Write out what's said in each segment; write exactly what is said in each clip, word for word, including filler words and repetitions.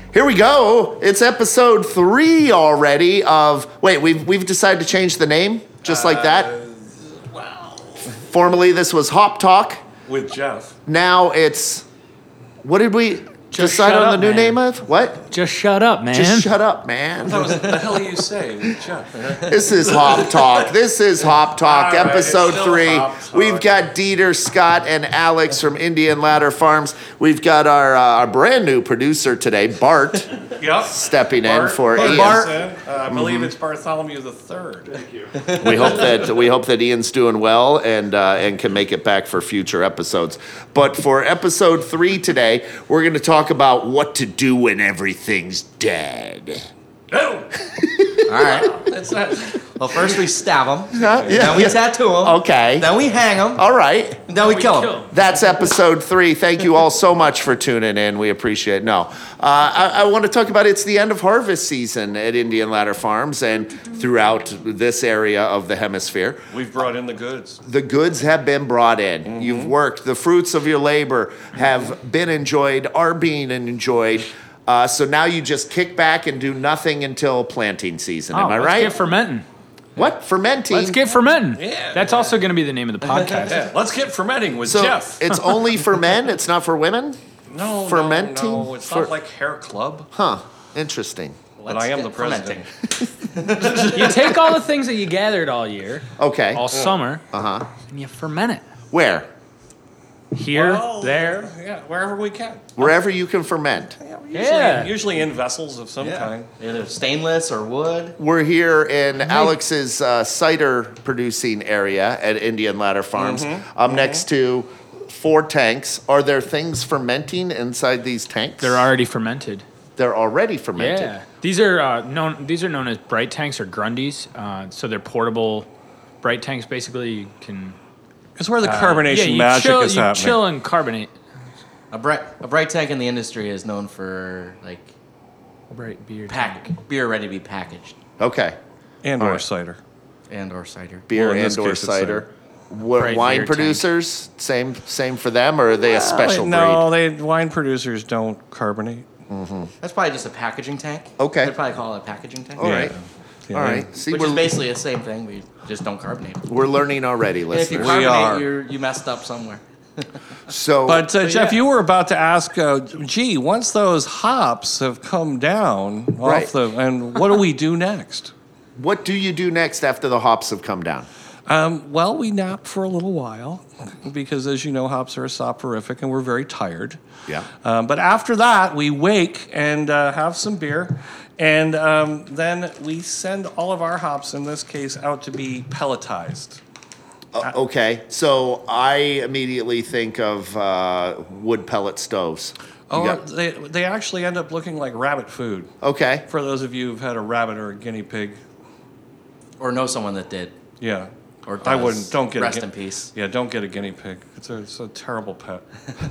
Here we go. It's episode three already of... Wait, we've, we've decided to change the name? Just uh, like that? Wow. Formerly, this was Hop Talk. With Jeff. Now it's... What did we... Just decide on up, the new man. name of? What? Just shut up, man. Just shut up, man. What the hell are you saying, Jeff? This is Hop Talk. This is Hop Talk, All right, episode it's three. Hop Talk. We've got Dieter, Scott, and Alex from Indian Ladder Farms. We've got our, uh, our brand new producer today, Bart, Yep. stepping Bart, in for Bart, Ian. Bart. Uh, I believe mm-hmm. it's Bartholomew the Third. Thank you. We hope that we hope that Ian's doing well and uh, and can make it back for future episodes. But for episode three today, we're going to talk about what to do when everything's dead. No. All right. That's not. Well, first we stab them. Yeah, yeah, then we yeah. tattoo them. Okay. Then we hang them. All right. Then we kill them. That's episode three. Thank you all so much for tuning in. We appreciate it. No, uh, I, I want to talk about it's the end of harvest season at Indian Ladder Farms and throughout this area of the hemisphere. We've brought in the goods. The goods have been brought in. Mm-hmm. You've worked. The fruits of your labor have been enjoyed, are being enjoyed. Uh, so now you just kick back and do nothing until planting season. Oh, Am I let's right? get fermenting. What? Fermenting? Let's get fermenting. Yeah. That's also going to be the name of the podcast. Yeah. Let's get fermenting with So Jeff. it's only for men? It's not for women? no, fermenting No, no, it's for- not like hair club. Huh. Interesting. But I am the get president. fermenting. You take all the things that you gathered all year, Okay. all summer, Uh-huh. and you ferment it. Where? Here, Well, there. Yeah, wherever we can. Wherever you can ferment. Usually, Yeah. usually in vessels of some Yeah. kind. Either stainless or wood. We're here in Alex's uh, cider producing area at Indian Ladder Farms. I'm next to four tanks. Are there things fermenting inside these tanks? They're already fermented. They're already fermented. Yeah. These are uh, known. These are known as bright tanks or Grundies. Uh, so they're portable bright tanks. Basically, you can. It's where the uh, carbonation yeah, you magic chill, is you happening. chill and carbonate. A bright a bright tank in the industry is known for like Bright beer. pack beer ready to be packaged Okay. And All or right. cider. and or cider. Beer Well, in and this or case, it's cider. What, Bright wine beer producers, same same for them, or are they a special no, breed? they wine producers don't carbonate. That's probably just a packaging tank. Okay. They'd probably call it a packaging tank. All right. Yeah. All right. See, Which is we're, basically the same thing. We just don't carbonate. we're learning already, And if you listeners. We carbonate, are. you're, you messed up somewhere. So, But uh, Jeff, yeah. you were about to ask. Uh, gee, once those hops have come down Right. off the, and what do we do next? what do you do next after the hops have come down? Um, well, we nap for a little while because, as you know, hops are a soporific, and we're very tired. Yeah. Um, but after that, we wake and uh, have some beer, and um, then we send all of our hops, in this case, out to be pelletized. Uh, okay. So I immediately think of uh, wood pellet stoves. You Oh, got- they they actually end up looking like rabbit food. okay. For those of you who've had a rabbit or a guinea pig, Or know someone that did. yeah. Or I does. wouldn't. Don't get Rest a, gu- in peace. Yeah, don't get a guinea pig. It's a, it's a terrible pet.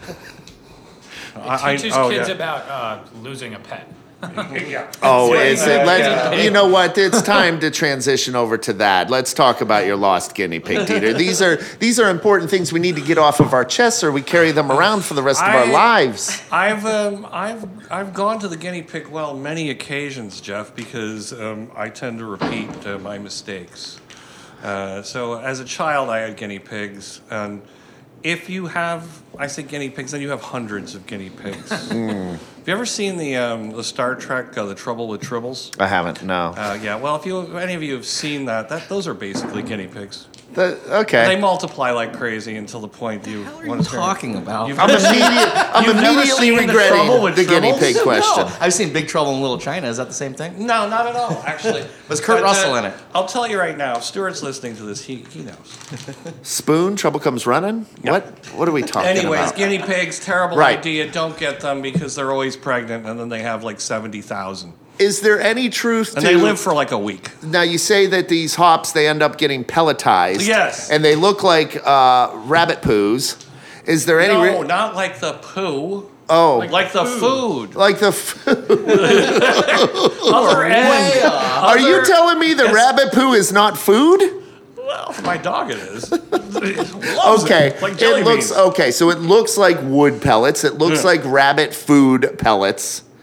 It teaches oh, kids yeah. about uh, losing a pet. Oh, is it? Let's, Yeah. You know what? It's time to transition over to that. Let's talk about your lost guinea pig, Dieter. These are these are important things we need to get off of our chests, or we carry them around for the rest of our I- lives. I've um, I've I've gone to the guinea pig well many occasions, Jeff, because um, I tend to repeat uh, my mistakes. Uh, so as a child, I had guinea pigs, and if you have, I say guinea pigs, then you have hundreds of guinea pigs. Have you ever seen the um, the Star Trek, uh, The Trouble with Tribbles? I haven't. No. Uh, yeah. Well, if you any of you have seen that, that those are basically guinea pigs. The- They okay. multiply like crazy until the point you. What are you talking about? You've I'm, never seen- immediate, I'm You've never immediately seen The Trouble regretting with the guinea Tribbles? pig No. question. No, I've seen Big Trouble in Little China. Is that the same thing? No, not at all, actually. Was Kurt But, Russell uh, in it? I'll tell you right now, if Stuart's listening to this, he, he knows. Spoon, trouble comes running? What What are we talking Anyways, about? guinea pigs, terrible Right. idea. Don't get them because they're always pregnant and then they have like seventy thousand. Is there any truth And to... they live for like a week. Now, you say that these hops, they end up getting pelletized. Yes. And they look like uh, rabbit poos. Is there any... No, re- not like the poo. oh. Like, the food. Like the... F- Other end. Are you telling me the rabbit poo is not food? Well, for my dog it is. It loves Okay. It. Like jelly it looks beans. okay. So it looks like wood pellets. It looks Yeah. like rabbit food pellets.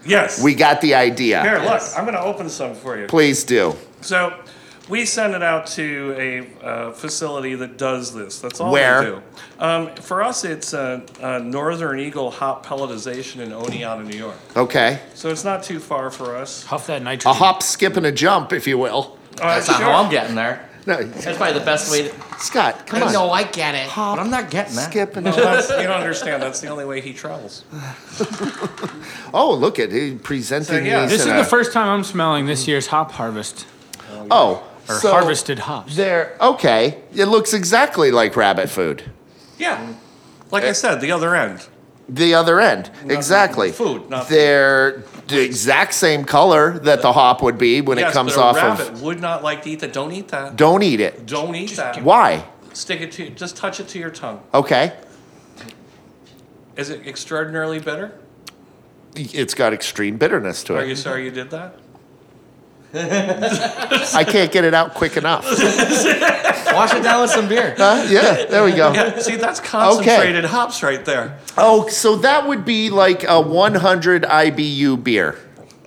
Yes. We got the idea. Here, look. I'm going to open some for you. Please do. So, we send it out to a uh, facility that does this. That's all Where? they do. Um, for us, it's uh, uh, Northern Eagle Hop Pelletization in Oneonta, New York. Okay. So it's not too far for us. Huff that nitrogen. A hop, skip, and a jump, if you will. Uh, That's not sure. how I'm getting there. No, That's probably the best way to. Scott, come on. No, I get it. But I'm not getting that. Skip and No, jump. that's, you don't understand. That's the only way he travels. Oh, look at it. Presenting So, yeah. these This is in the a- first time I'm smelling this year's hop harvest. Oh, Or so harvested hops. They're okay. It looks exactly like rabbit food. Yeah. Like I said, the other end. The other end, exactly. food, not food. They're the exact same color that the hop would be when yes, it comes but a off rabbit of. would not like to eat that. Don't eat that. Don't eat it. Don't eat that. Why? Stick it to. Just touch it to your tongue. Okay. Is it extraordinarily bitter? It's got extreme bitterness to Are it. you sorry you did that? I can't get it out quick enough. Wash it down with some beer. Huh? Yeah, there we go. Yeah. See, that's concentrated hops right there. Oh, so that would be like a one hundred I B U beer.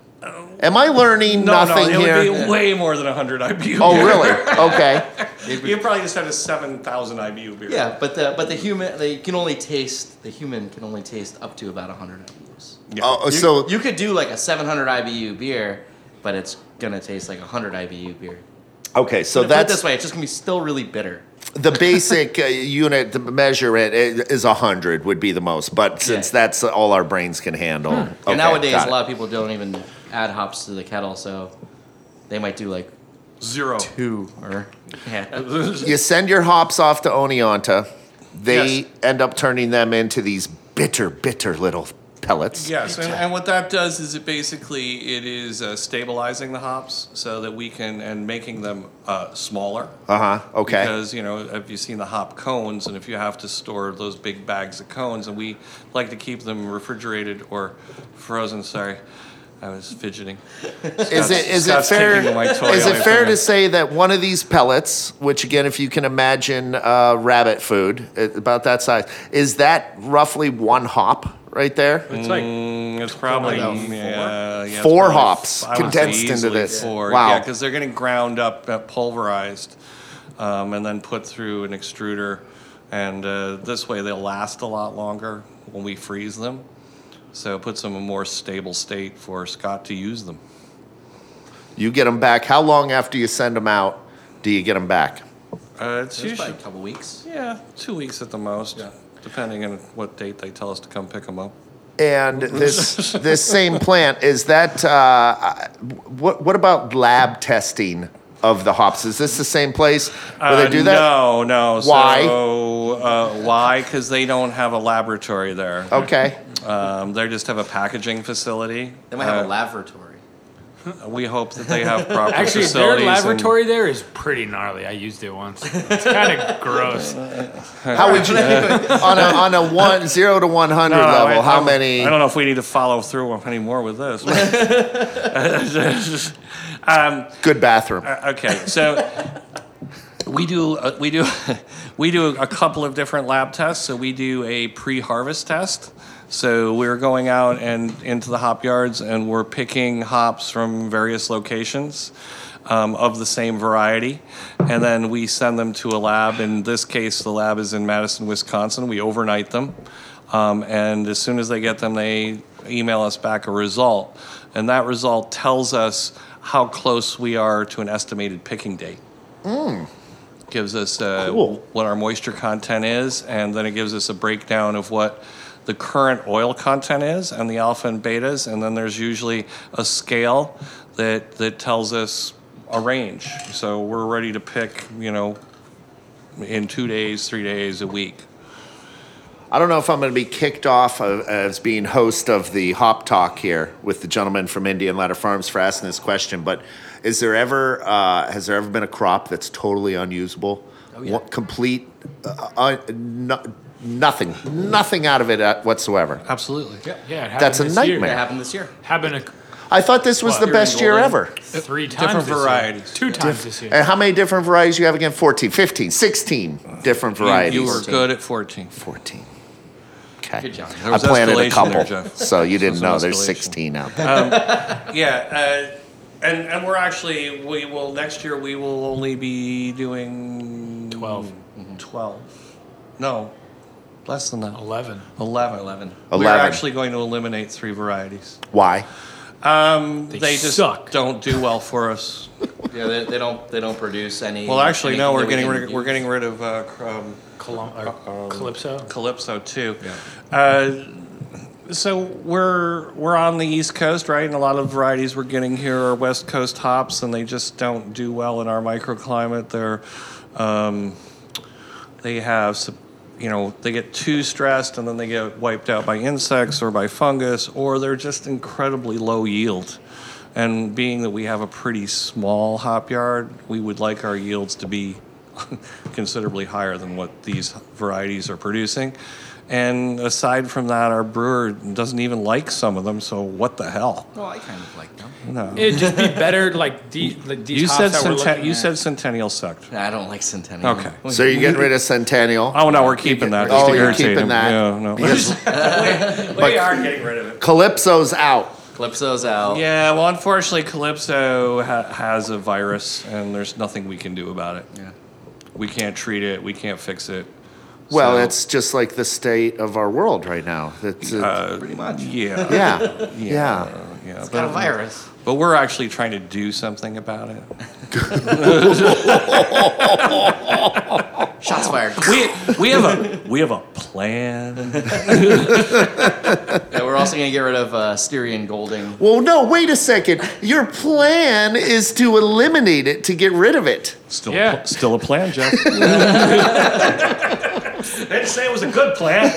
Am I learning No, nothing no, it here? would be way more than one hundred I B U. Oh, beer. really? Okay. You probably just had a seven thousand I B U beer. Yeah, but the but the human they can only taste the human can only taste up to about one hundred I B Us. Yeah. Oh, You, so you could do like a seven hundred I B U beer, but it's gonna taste like a one hundred I B U beer. okay, so Put it- put it that's this way, it's just gonna be still really bitter. the basic uh, unit to measure it i- is a hundred would be the most, but since Yeah. that's all our brains can handle. Okay, and nowadays, got a it. lot of people don't even add hops to the kettle, so they might do like Zero. two or yeah. You send your hops off to Oneonta. They Yes. end up turning them into these bitter, bitter little pellets. Yes, and, and what that does is it basically it is uh, stabilizing the hops so that we can and making them uh, smaller. Uh huh. Okay. Because you know, have you seen the hop cones? And if you have to store those big bags of cones, and we like to keep them refrigerated or frozen. Sorry, I was fidgeting. Is it is it Scott's fair? taking my toy Is away it fair from to me. say that one of these pellets, which again, if you can imagine uh, rabbit food uh, about that size, is that roughly one hop right there? It's like Mm, it's probably About four? yeah, yeah, it's Four probably hops f- I would condensed say into easily this. Four. Wow. Yeah, because they're getting ground up, uh, pulverized, um, and then put through an extruder, and uh, this way they'll last a lot longer when we freeze them. So it puts them in a more stable state for Scott to use them. You get them back. How long after you send them out do you get them back? Uh, it's It's usually probably a couple weeks. yeah, two weeks at the most, depending on what date they tell us to come pick them up. And this this same plant is that uh, what what about lab testing of the hops? Is this the same place where they Uh, do that? No, no. Why? So, uh, why? Because they don't have a laboratory there. Okay. Um, they just have a packaging facility. They might have Uh, a laboratory. We hope that they have proper actually their facilities. and- laboratory there is pretty gnarly. I used it once. It's kind of gross. How would you on a on a one zero to one hundred No, level? I- how I'm- many? I don't know if we need to follow through anymore with this. um, Good bathroom. okay, so we do uh, we do we do a couple of different lab tests. So we do a pre-harvest test. So we're going out and into the hop yards, and we're picking hops from various locations um, of the same variety, and then we send them to a lab. In this case, the lab is in Madison, Wisconsin. We overnight them, um, and as soon as they get them, they email us back a result, and that result tells us how close we are to an estimated picking date. Gives us uh, Cool. what our moisture content is, and then it gives us a breakdown of what the current oil content is and the alpha and betas, and then there's usually a scale that that tells us a range. So we're ready to pick, you know, in two days, three days, a week. I don't know if I'm going to be kicked off of, as being host of the Hop Talk here with the gentleman from Indian Ladder Farms for asking this question, but is there ever uh, has there ever been a crop that's totally unusable? Oh, yeah. What, complete, uh, uh, no, nothing, nothing out of it uh, whatsoever. Absolutely. Yeah, it happened That's a this nightmare. That Year. happened this year. Happened a, I thought this was What? the During best year Golden? ever. three times. Different this year. varieties. Two times this year. And how many different varieties you have again? fourteen, fifteen, sixteen different You- varieties. You, were good at fourteen. fourteen. Okay. Good job. There I was planted a escalation couple, there, Jeff. so you didn't was know an there's escalation. sixteen out there. Yeah, uh, and and we're actually we will next year we will only be doing twelve. Twelve. No, less than that. eleven. Eleven. Eleven. We're Eleven. actually going to eliminate three varieties. Why? Um, They they, just suck. don't do well for us. Yeah, they, they don't they don't produce any. Well, actually, no, anything we're that we getting can rid. We're use. getting rid of uh, cr- um, Colum- or um, Calypso. Calypso too. Uh, so we're we're on the East Coast, right? And a lot of varieties we're getting here are West Coast hops, and they just don't do well in our microclimate. They're um, they have some, you know, they get too stressed, and then they get wiped out by insects or by fungus, or they're just incredibly low yield. And being that we have a pretty small hop yard, we would like our yields to be considerably higher than what these varieties are producing. And aside from that, our brewer doesn't even like some of them, so what the hell? Well, I kind of like them. No. It'd just be better, like, the, like these You hops said that we're centen- looking you at. said Centennial sucked. Nah, I don't like Centennial. Okay. So you're getting rid of Centennial. Oh no, we're keeping that. Oh, just to you're irritate keeping him. that. Yeah, no. Because we are getting rid of it. Calypso's out. Calypso's out. Yeah, well, unfortunately, Calypso ha- has a virus, and there's nothing we can do about it. Yeah. We can't treat it. We can't fix it. Well, So, it's just like the state of our world right now. It's, uh, uh, Pretty much. yeah, yeah, yeah, yeah. yeah. It's got a virus. But we're actually trying to do something about it. Shots fired. We we have a we have a plan. Yeah, we're also gonna get rid of uh, Styrian Golding. Well, no, wait a second. Your plan is to eliminate it, to get rid of it. Still, Yeah. a, pl- still a plan, Jeff. Didn't say it was a good plan.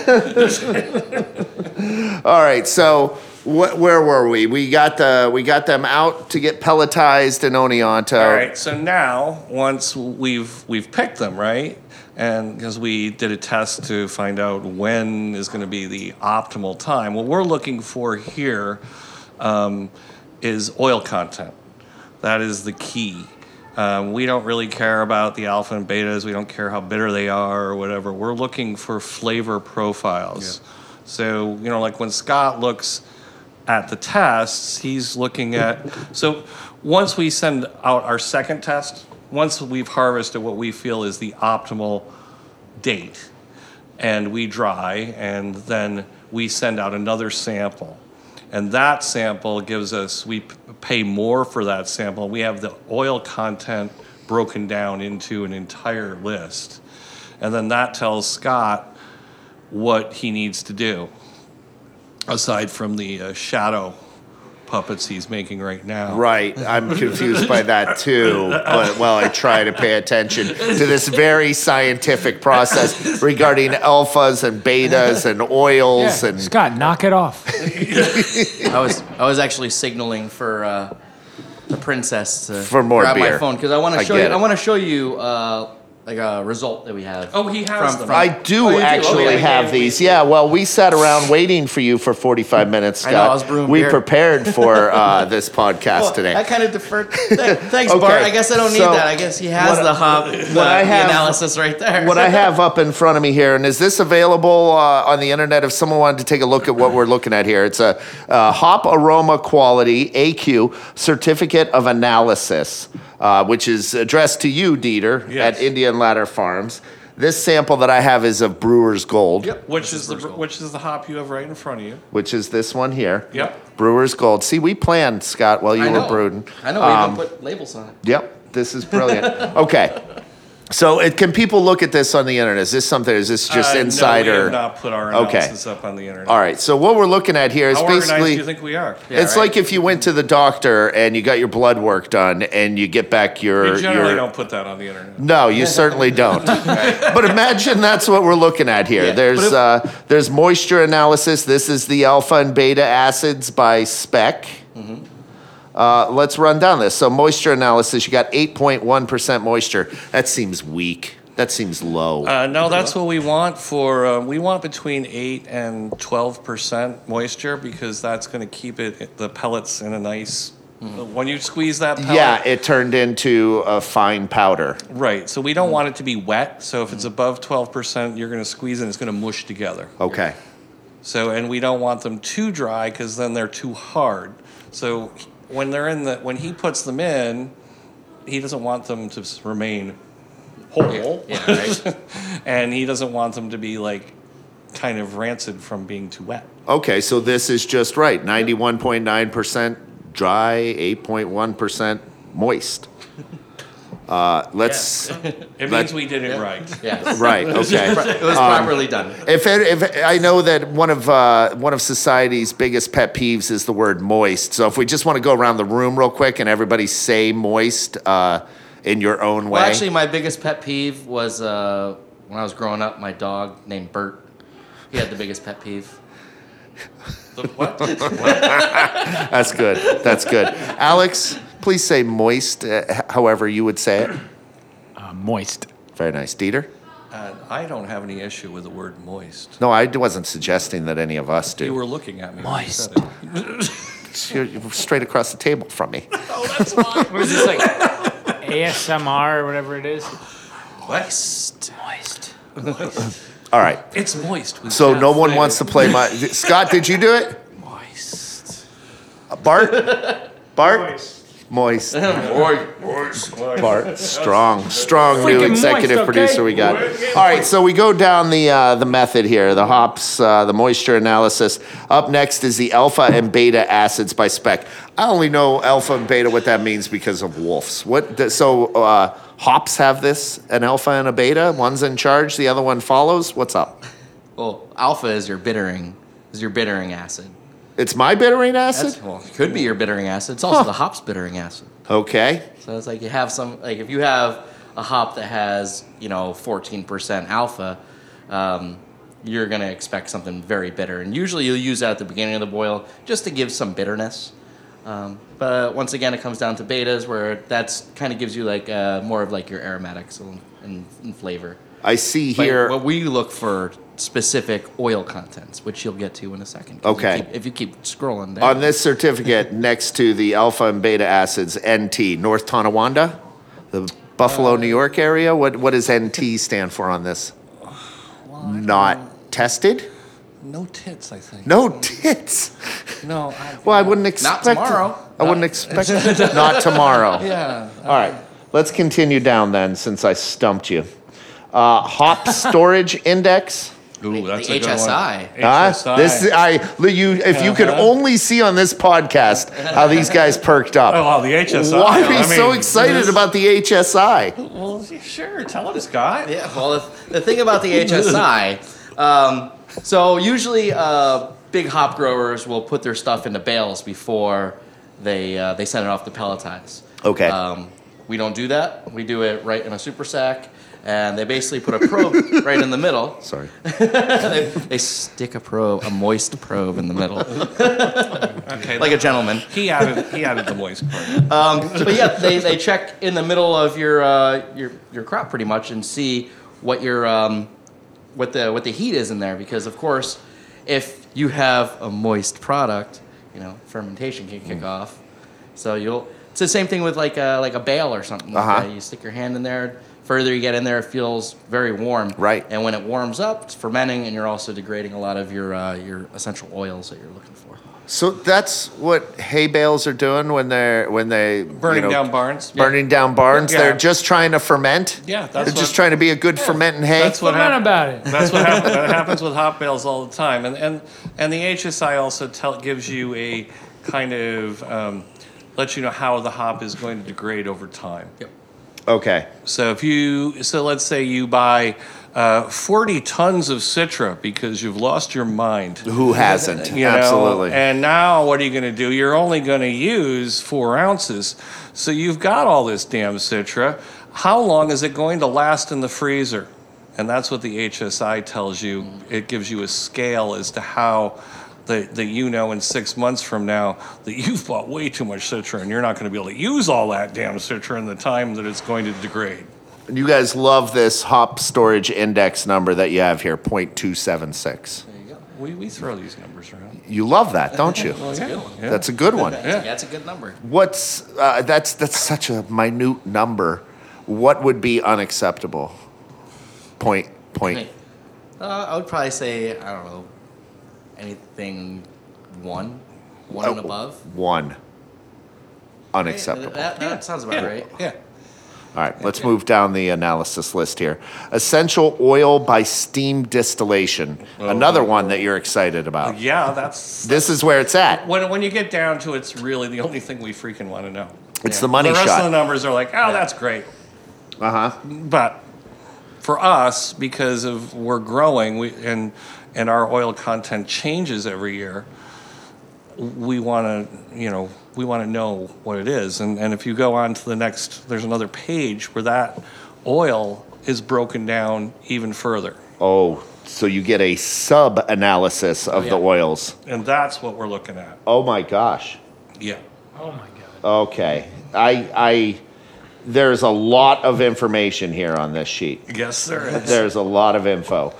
All right, so wh- where were we? We got the we got them out to get pelletized in Oneonta. All right, so now once we've we've picked them, right? And because we did a test to find out when is going to be the optimal time, what we're looking for here um, is oil content. That is the key. Um, we don't really care about the alpha and betas. We don't care how bitter they are or whatever. We're looking for flavor profiles. So, you know, like when Scott looks at the tests, he's looking at. So once we send out our second test, once we've harvested what we feel is the optimal date, and we dry, and then we send out another sample. And that sample gives us, we p- pay more for that sample. We have the oil content broken down into an entire list. And then that tells Scott what he needs to do, aside from the uh, shadow puppets he's making right now. Right, I'm confused by that too. But well, I try to pay attention to this very scientific process regarding alphas and betas and oils Yeah. and. Scott, knock it off. I was I was actually signaling for uh, the princess to For more grab beer. my phone because I want I to show get you. it. I want to show you uh, like a result that we have. Oh, he has them. I do Oh, you do? actually Okay. have these. Yeah, well, we sat around waiting for you for forty-five minutes, I Scott. know, I was brewing we beer. prepared for uh, this podcast Well, today. I kind of deferred. Th- Thanks, Okay, Bart. I guess I don't need so that. I guess he has what- the hop, the, what I the have- analysis right there. What I have up in front of me here, and is this available uh, on the internet if someone wanted to take a look at what we're looking at here? It's a uh, Hop Aroma Quality, A Q, Certificate of Analysis, uh, which is addressed to you, Dieter, Yes. at Indian Ladder Farms. This sample that I have is of Brewer's Gold, Yep. Which is the which is the hop you have right in front of you. which is this one here. Yep. Brewer's Gold. See, we planned, Scott, while you I were know. brooding. I know. We Um, even put labels on it. Yep, this is brilliant. Okay. So it, can people look at this on the internet? Is this something, is this just Uh, insider? No, we have not put our Okay. analysis up on the internet. All right, so what we're looking at here is How organized do basically, you think we are? Yeah, it's right. like if you went to the doctor and you got your blood work done and you get back your... We generally your don't put that on the internet. No, you certainly don't. But imagine that's what we're looking at here. Yeah, There's but if- uh, there's moisture analysis. This is the alpha and beta acids by spec. Mm-hmm. Uh, let's run down this. So moisture analysis, you got eight point one percent moisture. That seems weak. That seems low. Uh, no, that's what we want for. Uh, we want between eight and twelve percent moisture because that's going to keep it the pellets in a nice. When you squeeze that pellet, yeah, it turned into a fine powder. right. So we don't want it to be wet. So if it's above twelve percent, you're going to squeeze it and it's going to mush together. Okay. So, and we don't want them too dry because then they're too hard. So, when they're in the when he puts them in, he doesn't want them to s- remain whole, Yeah, right. and he doesn't want them to be like kind of rancid from being too wet. Okay, so this is just right. ninety-one point nine percent dry, eight point one percent moist. Uh, let's It Let- means we did it right. Yes. right. Okay. It was properly done. If, it, if I know that one of uh, one of society's biggest pet peeves is the word moist. So if we just want to go around the room real quick and everybody say moist uh, in your own way. Well, actually, my biggest pet peeve was uh, when I was growing up. My dog named Bert. He had the biggest pet peeve. The what? That's good. That's good. Alex, please say moist, uh, h- however you would say it. Uh, moist. Very nice. Dieter? Uh, I don't have any issue with the word moist. No, I wasn't suggesting that any of us You do. were looking at me. when you Moist. said it. You're, you're straight across the table from me. What is this, like A S M R or whatever it is? Moist. Moist. All right. It's moist. With So Jeff no one Flavor. wants to play my. Scott, did you do it? Moist. Bart? Bart? Moist. Moist. Bart. Strong. Strong new Freaking executive moist, okay? producer we got. All right, so we go down the uh, the method here, the hops, uh, the moisture analysis. Up next is the alpha and beta acids by spec. I only know alpha and beta, what that means because of wolves. What? The, so uh, hops have this, an alpha and a beta. One's in charge, the other one follows. What's up? Well, alpha is your bittering. Is your bittering acid. It's my bittering That's, acid? well, it could be your bittering acid. It's also Huh. the hop's bittering acid. Okay. So it's like you have some, like if you have a hop that has, you know, fourteen percent alpha, um, you're going to expect something very bitter. And usually you'll use that at the beginning of the boil just to give some bitterness. Um, but once again, it comes down to betas where that's kind of gives you like uh, more of like your aromatics and, and, and flavor. I see But here. what we look for specific oil contents, which you'll get to in a second. 'cause you Okay. keep- if you keep scrolling down. On this certificate, next to the alpha and beta acids, N T, North Tonawanda, the Buffalo, New York area. What what does N T stand for on this? Not tested? No tits, I think. No tits. No. I, Well, I wouldn't expect. tomorrow. I wouldn't expect. Not tomorrow. Yeah. All right. Let's continue down then, since I stumped you. Uh, hop storage index. Ooh, that's the a good H S I. one. Huh? H S I. This I you if you could Uh-huh. only see on this podcast how these guys perked up. Oh, wow, the H S I. Why are you I so mean, excited this- about the H S I? Well, sure. Tell him, Scott. Yeah, well, the, the thing about the H S I, um, so usually uh, big hop growers will put their stuff into bales before they uh, they send it off to pelletize. Okay. Um, we don't do that. We do it right in a super sack, and they basically put a probe right in the middle. Sorry. they, they stick a probe, a moist probe in the middle, Okay. like a gentleman. He added. He added the moist part. Um, but yeah, they, they check in the middle of your uh, your your crop pretty much and see what your um, what the what the heat is in there, because of course, if you have a moist product, you know, fermentation can kick off. So you'll it's the same thing with like a like a bale or something. Like Uh-huh. that. You stick your hand in there. Further you get in there, it feels very warm. Right. And when it warms up, it's fermenting, and you're also degrading a lot of your uh, your essential oils that you're looking for. So that's what hay bales are doing when they're when they Burning you know, down barns. burning down barns. Yeah. They're just trying to ferment. Yeah, that's They're what- just trying to be a good fermenting hay. That's what Comment happened. about it. That's what happens. That happens with hop bales all the time, and and and the H S I also tell, gives you a kind of um, lets you know how the hop is going to degrade over time. Yep. Okay. So if you so let's say you buy uh, forty tons of Citra because you've lost your mind. Who hasn't? You know, Absolutely. and now what are you going to do? You're only going to use four ounces. So you've got all this damn Citra. How long is it going to last in the freezer? And that's what the H S I tells you. It gives you a scale as to how that, that you know in six months from now that you've bought way too much Citra and you're not going to be able to use all that damn Citra in the time that it's going to degrade. You guys love this hop storage index number that you have here, zero point two seven six. There you go. We, we throw these numbers around. You love that, don't you? That's a good one. Yeah. That's a good one. That's, that's a good number. What's uh, that's that's such a minute number. What would be unacceptable? Point point. Uh, I would probably say, I don't know, anything one, one Oh, and above. One. Unacceptable. That, that sounds about Yeah. right. Yeah. All right, let's move down the analysis list here. Essential oil by steam distillation. Another one that you're excited about. Yeah, that's This is where it's at. when when you get down to it's really the only thing we freaking want to know. It's Yeah. the money the rest of the shot. numbers are like, oh, that's great. Uh huh. But for us, because of we're growing, we and and our oil content changes every year, we want to, you know, we want to know what it is. And and if you go on to the next, there's another page where that oil is broken down even further. Oh, so you get a sub analysis of Oh, the yeah. oils. And that's what we're looking at. Oh my gosh. Yeah. Oh my god. Okay. I I there's a lot of information here on this sheet. Yes, there is. There's a lot of info.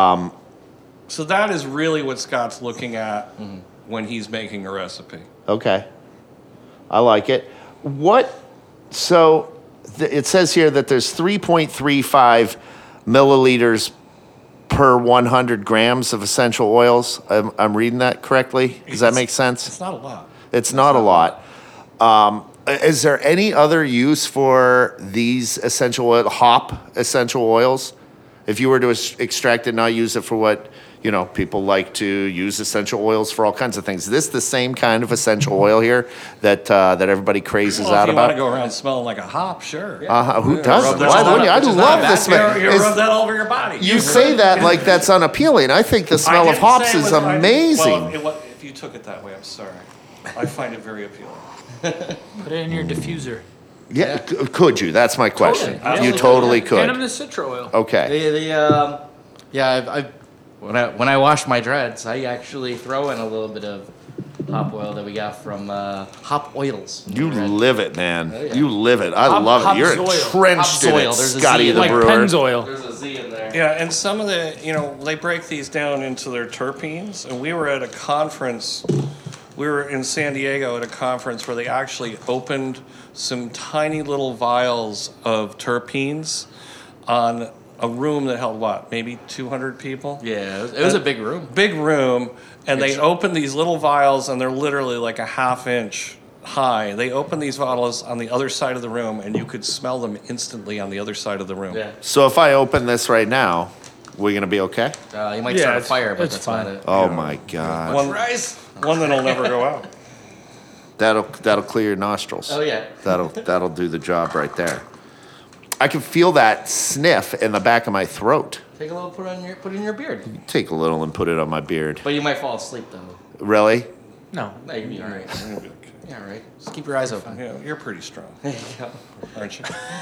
So that is really what Scott's looking at when he's making a recipe. Okay. I like it. What so th- it says here that there's three point three five milliliters per one hundred grams of essential oils. I'm, I'm reading that correctly? Does that make sense? It's not a lot. It's not a lot. Um, is there any other use for these essential oil, hop essential oils? If you were to ex- extract it, not use it for what, you know, people like to use essential oils for all kinds of things. Is this the same kind of essential oil here that uh, that everybody crazes Well, out if you want about? to go around smelling like a hop, sure. Uh-huh. Who Yeah, doesn't? rub that Why all wouldn't you? I up, which is love not the bad. smell. You, you Is- rub that all over your body. You say that like that's unappealing. I think the I smell of didn't hops say it is was- I- amazing. well, it wa- if you took it that way, I'm sorry. I find it very appealing. Put it in your diffuser. Yeah, c- could you? That's my question. Totally. You totally Hand them could. the citro oil. Okay. The, the um, yeah, I've, I've when I when I wash my dreads, I actually throw in a little bit of hop oil that we got from uh, Hop Oils. You Dread. live it, man. Oh, yeah. You live it. I Hop- love it. You're Hopsoil. entrenched in Hopsoil. it, There's a Scotty Z the Like brewer. Pennzoil. There's a Z in there. Yeah, and some of the, you know, they break these down into their terpenes. And we were at a conference, we were in San Diego at a conference where they actually opened some tiny little vials of terpenes on a room that held what, maybe two hundred people? Yeah, it was, it was a big room. Big room, and they It's- open these little vials, and they're literally like a half inch high. They open these bottles on the other side of the room, and you could smell them instantly on the other side of the room. Yeah, So if I open this right now, we're gonna be okay? uh, you might Yeah, start a it's- fire, but it's that's fine. not it. Oh my god. One, Rice. one that'll never go out. That'll that'll clear your nostrils. Oh yeah. That'll that'll do the job right there. I can feel that sniff in the back of my throat. Take a little, put on your, put it in your beard. Take a little and put it on my beard. But you might fall asleep though. Really? No. No, you'll be all right. You'll be okay. Yeah, all right. Just keep your eyes open. Yeah, you're pretty strong, There you go. aren't you?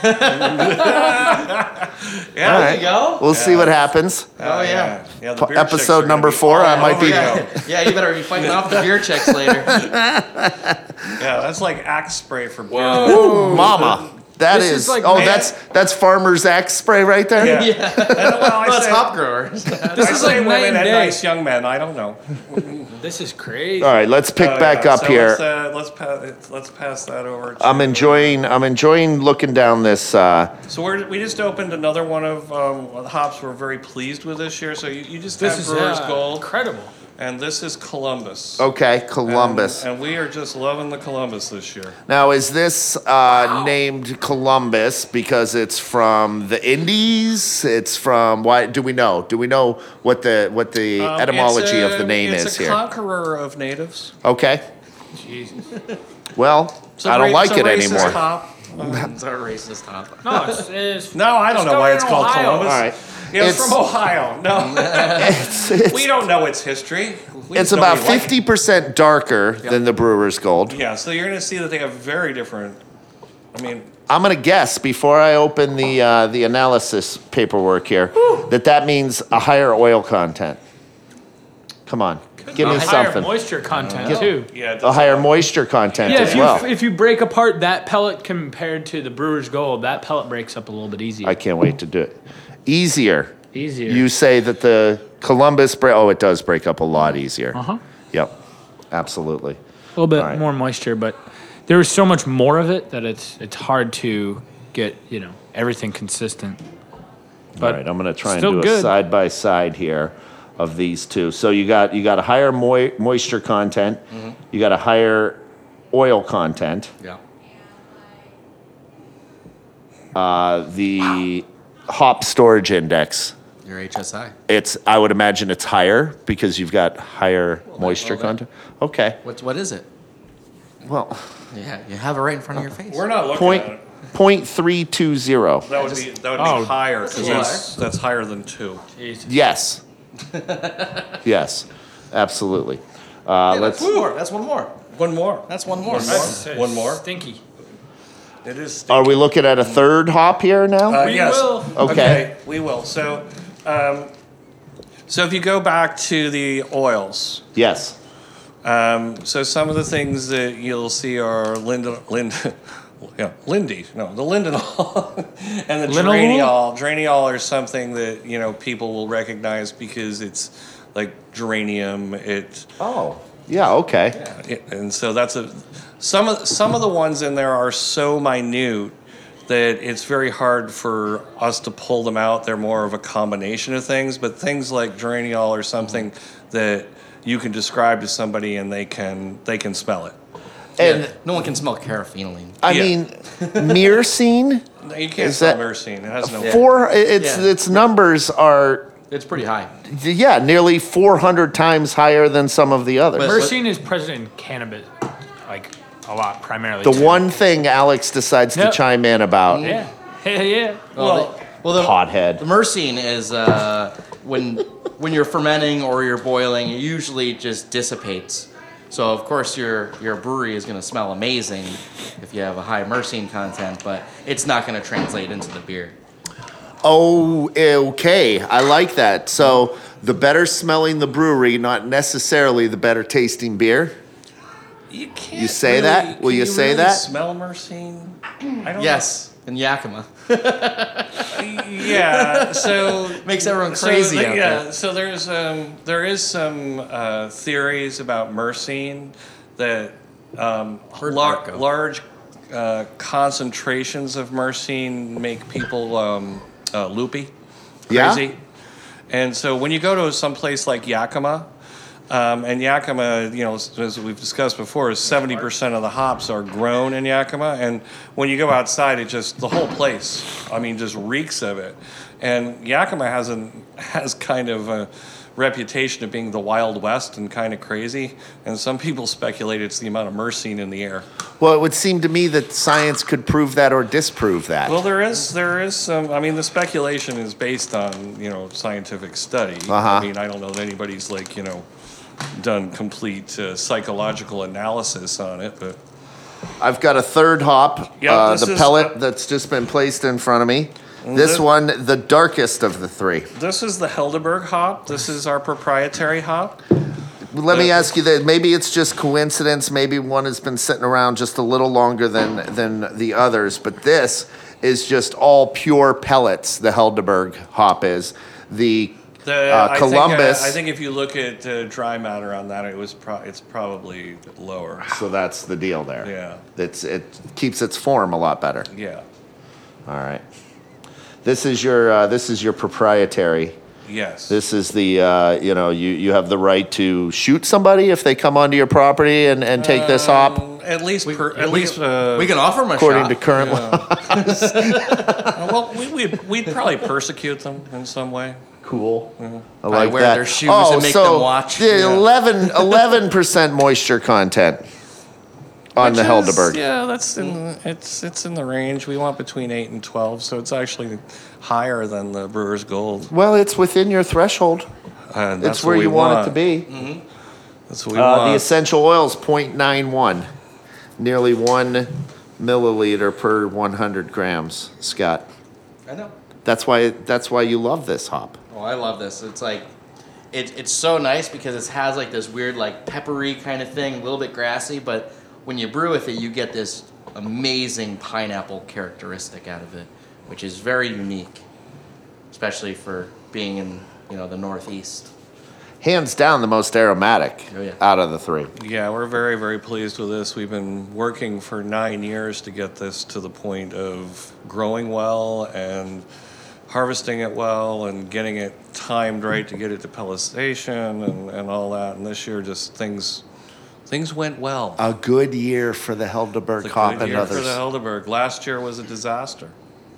All There right. you go. We'll see what happens. Oh yeah. yeah. The Po- beer chicks are episode gonna number be four, I all might over be- you. Yeah. Yeah, you better be fighting off the beer checks later. Yeah, that's like Axe spray for beer. Ooh, mama. That This is, is like oh, man- that's that's Farmer's Axe spray right there. Yeah. Yeah. And, well, I Well, it's say, hop growers. This I is say like night women and and day. nice young men. I don't know. This is crazy. All right, let's pick Uh, back yeah, up so here. Let's, uh, let's, pa- let's pass that over. To, I'm enjoying I'm enjoying looking down this. Uh, So we're, we just opened another one of um, the hops we're very pleased with this year. So you, you just This have is Brewer's uh, Gold, incredible. and this is Columbus. okay, Columbus. And, and we are just loving the Columbus this year. Now, is this uh, named Columbus because it's from the Indies? It's from why? Do we know? Do we know what the what the Um, etymology it's of the a- name it's is a here? conqueror of natives. Okay. Jesus. Well, It's a I don't ra- like it's a it racist anymore. hop. It's our racist hop. No, it's, it's No, I don't know Discovered why it's in called Ohio. Columbus. All right. Yeah, it's, It's- from Ohio. No, It's, it's, we don't know its history. We it's just know about we like it. fifty percent darker than the Brewer's Gold. Yeah, so you're going to see that they have very different. I mean, I'm gonna guess before I open the uh, the analysis paperwork here that that means a higher oil content. Come on, give me a higher something. moisture content too. yeah, it A doesn't- higher moisture content Yeah, as if you well. if you break apart that pellet compared to the Brewer's Gold, that pellet breaks up a little bit easier. I can't wait to do it. Easier. Easier. You say that the Columbus break. Oh, it does break up a lot easier. Uh Uh-huh. Yep. Absolutely. a little bit All right. more moisture, but there was so much more of it that it's it's hard to get you know everything consistent. But All right. I'm gonna try and still do a good. side by side here. of these two. So you got you got a higher moi- moisture content, Mm-hmm. you got a higher oil content. Yeah. Uh, the hop storage index, Your H S I. it's I would imagine it's higher because you've got higher moisture well, content. Okay. What's what is it? Well, Yeah, you have it right in front of your face. We're not looking point at it. point three two zero. That would be that would Oh, be higher because that's that's that's higher than two. Yes. Yes. Absolutely. Uh, Yeah, let's. that's one more. That's one more. One more. That's one more. One more. One more. Stinky. It is. Are we looking at a third hop here now? Uh, We yes. will. Okay. we will. So, um, so if you go back to the oils, Yes. um, so some of the things that you'll see are Linda, Linda, yeah, Lindy, no, the lindenol and the Linalool? geraniol. Geraniol are something that you know people will recognize because it's like geranium. It Oh. Yeah. Okay. It- and so that's a some of some of the ones in there are so minute that it's very hard for us to pull them out. They're more of a combination of things, but things like geraniol are something that you can describe to somebody and they can they can smell it. And Yeah, no one can smell caraphenolene. I Yeah. mean, myrcene. No, you can't Is smell that- myrcene. It has no. Four. Its Yeah. its numbers are It's pretty high. yeah nearly four hundred times higher than some of the others. But- Myrcene is present in cannabis, like a lot, primarily. the too. one thing Alex decides Yep. to chime in about. Yeah. Hell yeah. Well, the, well, the, Pothead. the myrcene is uh, when when you're fermenting or you're boiling, it usually just dissipates. So of course your your brewery is going to smell amazing if you have a high myrcene content, but it's not going to translate into the beer. Oh, okay. I like that. So the better smelling the brewery, not necessarily the better tasting beer. You can't. You say really- that? Will can you say really that? Smell myrcene? I don't. Yes, in Yakima. Know. Yeah. So Makes everyone So, crazy the- out yeah, there. so there's um, there is some uh, theories about myrcene that um, Heard lar- Marco. large uh, concentrations of myrcene make people um, uh, loopy, Yeah? crazy. And so when you go to some place like Yakima, um, and Yakima, you know, as as we've discussed before, is seventy percent of the hops are grown in Yakima. And when you go outside, it just, the whole place, I mean, just reeks of it. And Yakima has, an, has kind of a reputation of being the Wild West and kind of crazy. And some people speculate it's the amount of myrcene in the air. Well, it would seem to me that science could prove that or disprove that. Well, there is there is some. I mean, the speculation is based on you know scientific study. Uh-huh. I mean, I don't know that anybody's like you know done complete uh, psychological analysis on it, but I've got a third hop, Yeah, uh, this the is- pellet that's just been placed in front of me. This this- one, the darkest of the three. this is the Helderberg hop. This is our proprietary hop. Let me Uh, ask you that. Maybe it's just coincidence. Maybe one has been sitting around just a little longer than than the others. But this is just all pure pellets. The Helderberg hop is the The uh, I Columbus. Think, uh, I think if you look at uh, dry matter on that, it was pro- it's probably lower. so that's the deal there. Yeah. It's it keeps its form a lot better. Yeah. All right. This is your uh, this is your proprietary. Yes. This is the uh, you know you, you have the right to shoot somebody if they come onto your property and, and take this hop. Um, At least, per, we, at least. Uh, we can offer them a According shot. to current law. uh, well, we, we'd, we'd probably persecute them in some way. Cool. Mm-hmm. I Probably like wear that. their shoes oh, and make so them watch. The Yeah. eleven percent moisture content on Which the is- Helderberg. Yeah, that's in it's it's in the range. We want between eight and twelve, so it's actually higher than the Brewer's Gold. Well, it's within your threshold. And that's It's where what we you want, it to be. That's what we Uh, want. the essential oils zero point nine one, nearly one milliliter per one hundred grams. Scott, I know. that's why that's why you love this hop. Oh, I love this. It's like, it, it's so nice because it has like this weird like peppery kind of thing, a little bit grassy, but when you brew with it, you get this amazing pineapple characteristic out of it, which is very unique, especially for being in you know the Northeast. Hands down, the most aromatic Oh, yeah. out of the three. Yeah, we're very, very pleased with this. We've been working for nine years to get this to the point of growing well and harvesting it well and getting it timed right to get it to pelletization and, and all that. And this year, just things things went well. A good year for the Helderberg It's a hop good and year others. for the Helderberg. Last year was a disaster.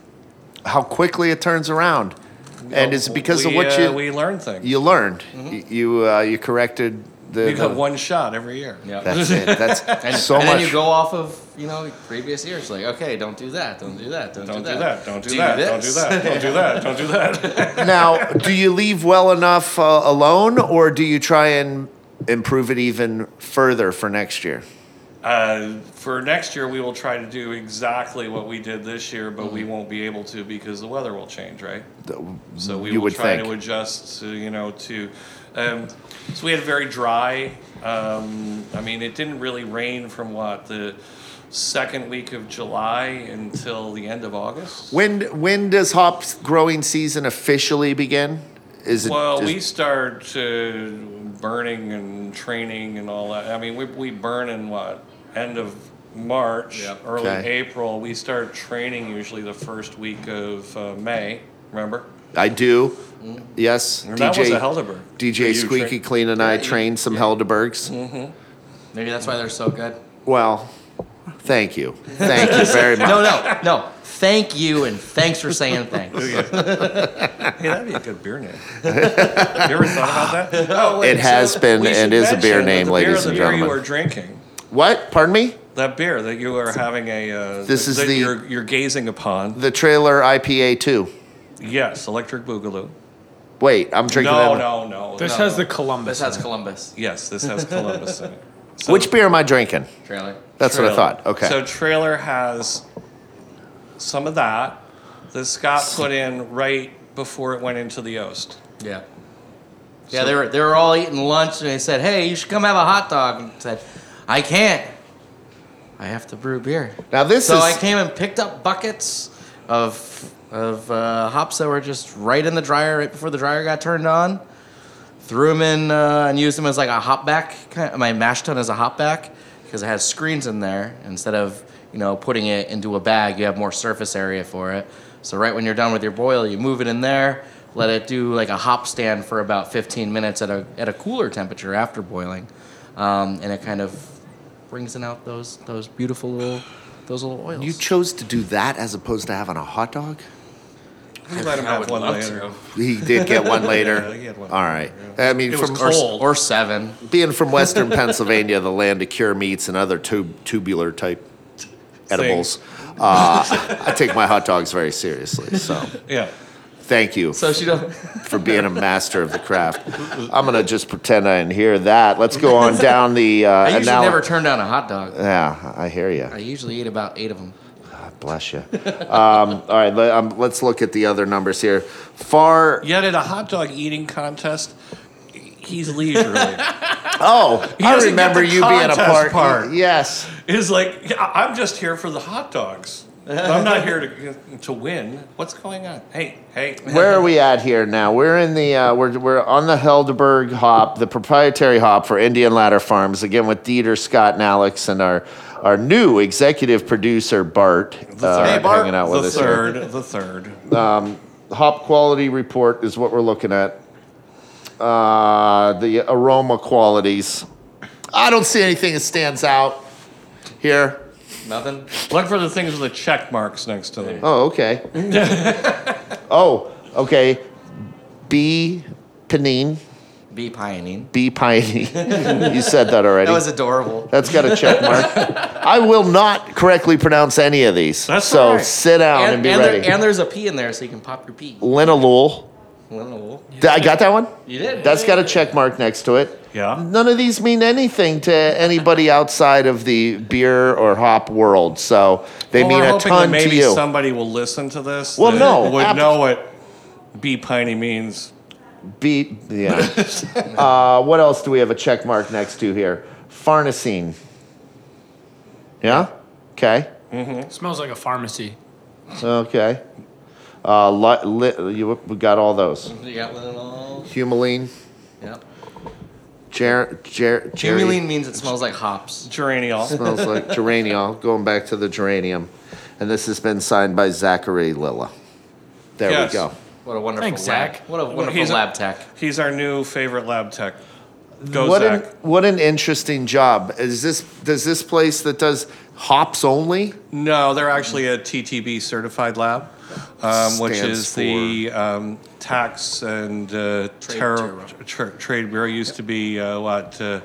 How quickly it turns around. And is it because we, of what uh, you we learned things. you learned? Y- You uh, you corrected the. You got the- one shot every year. Yeah. That's it. That's And, so and much. then you go off of, you know, previous years. Like, okay, don't do that, don't do that, don't, Don't do do that. that. Don't do that. Don't do this. that. Don't do that. Don't do that. Now, do you leave well enough uh, alone, or do you try and improve it even further for next year? Uh, for next year, we will try to do exactly what we did this year, but Mm-hmm. we won't be able to because the weather will change, right? So we You will would try think. to adjust, to, you know, to. Um, so we had very dry. Um, I mean, it didn't really rain from what the second week of July until the end of August. When when does hop growing season officially begin? Is it Well, is- we start uh, burning and training and all that. I mean, we we burn in what end of March, Yep. early Okay. April. We start training usually the first week of uh, May. Remember? I do. Yes, And D that was J a Helderberg. D J You Squeaky tra- Clean and I Yeah, you- trained some yeah. Helderbergs. Maybe that's why they're so good. Well, thank you, thank you very much. No, no, no. Thank you, and thanks for saying thanks. Hey, that'd be a good beer name. you ever thought about that? Oh, It has been we and should is a beer mention that name, the ladies beer, and the beer you gentlemen. are drinking. What? Pardon me? That beer that you are having a. Uh, This is that the- you're, you're gazing upon. The Trailer I P A two. Yes, Electric Boogaloo. Wait, I'm drinking No, that. no, no. This no. has the Columbus. This has in it. Columbus Yes, this has Columbus in it. So, Which beer am I drinking? trailer. That's what I Trailer. thought. Okay. So Trailer has some of that that Scott put in right before it went into the Oast. Yeah. Yeah, they were they were all eating lunch, and they said, "Hey, you should come have a hot dog." And I said, "I can't. I have to brew beer." now this So is I came and picked up buckets of of uh, hops that were just right in the dryer, right before the dryer got turned on. Threw them in uh, and used them as like a hop back. Kind of, my mash tun as a hop back because it has screens in there. Instead of you know putting it into a bag, you have more surface area for it. So right when you're done with your boil, you move it in there. Let it do like a hop stand for about fifteen minutes at a at a cooler temperature after boiling, um, and it kind of brings in out those those beautiful little those little oils. you chose to do that as opposed to having a hot dog. We let him I have would one love later. to. He did get one later. Yeah, he had one. All right. I mean, It was from or, cold. or seven. being from Western Pennsylvania, the land of cure meats and other tub- tubular type edibles, uh, I take my hot dogs very seriously. So Yeah. thank you So she don't. for being a master of the craft. I'm gonna just pretend I didn't hear that. Let's go on down the. Uh, I usually anal- never turn down a hot dog. Yeah, I hear you. I usually eat about eight of them. God bless you. Um, all right, let, um, let's look at the other numbers here. Far. Yet at a hot dog eating contest, he's leisurely. Oh, He I doesn't remember get the you being a contest part. part. Yes. It's like, yeah, I'm just here for the hot dogs. I'm not here to to win. What's going on? Hey, hey. Where are we at here now? We're in the uh, we're we're on the Helderberg hop, the proprietary hop for Indian Ladder Farms. Again with Dieter, Scott, and Alex, and our our new executive producer Bart, uh, Hey, Bart. hanging out with The us here. third, the third. Hop quality report is what we're looking at. Uh, the aroma qualities. I don't see anything that stands out here. Nothing. Look for the things with the check marks next to them. Oh, okay. oh, okay. B. Panine. Be pioneering. B. Piney. You said that already. That was adorable. That's got a check mark. I will not correctly pronounce any of these. That's so all right. sit down and, And, be and, ready. there, and there's a P in there, so you can pop your P. Linalool. Linalool. Did I got that one? You did. That's got a check mark next to it. Yeah. None of these mean anything to anybody outside of the beer or hop world. So they Well, mean we're a hoping ton that to maybe you. somebody will listen to this. Well, that no, would ab- know what B piney means. Be, yeah. uh, what else do we have a check mark next to here? Farnesene. Yeah? Okay. It smells like a pharmacy. Okay. Uh, li- li- you, we got all those. You got Linalool. Humulene. Yep. Ger- ger- Jerry- Humulene means it smells like hops. Geraniol. Smells like geraniol. Going back to the geranium. And this has been signed by Zachary Lilla. There Yes. we go. What a wonderful Thanks, lab. Zach. What a wonderful he's a- lab tech. He's our new favorite lab tech. Go, What an, Zach. what an interesting job. Is this does this place that does hops only? No, they're actually a T T B certified lab, um, which Stands is the um, tax and uh, Trade ter- Bureau. tra- trade bureau. Used to be uh, what? Uh,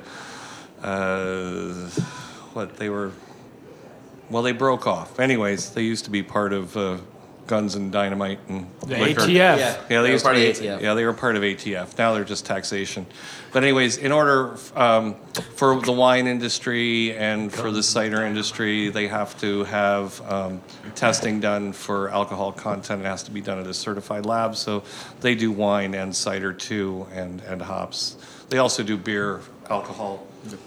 uh, what they were? Well, they broke off. Anyways, they used to be part of uh, Guns and Dynamite and The liquor. A T F. Yeah, Yeah, they they were used part to of be. A T F. Yeah, they were part of A T F. Now they're just taxation. But anyways, in order um, for the wine industry and for the cider industry, they have to have um, testing done for alcohol content. It has to be done at a certified lab. So they do wine and cider too, and and hops. They also do beer, alcohol.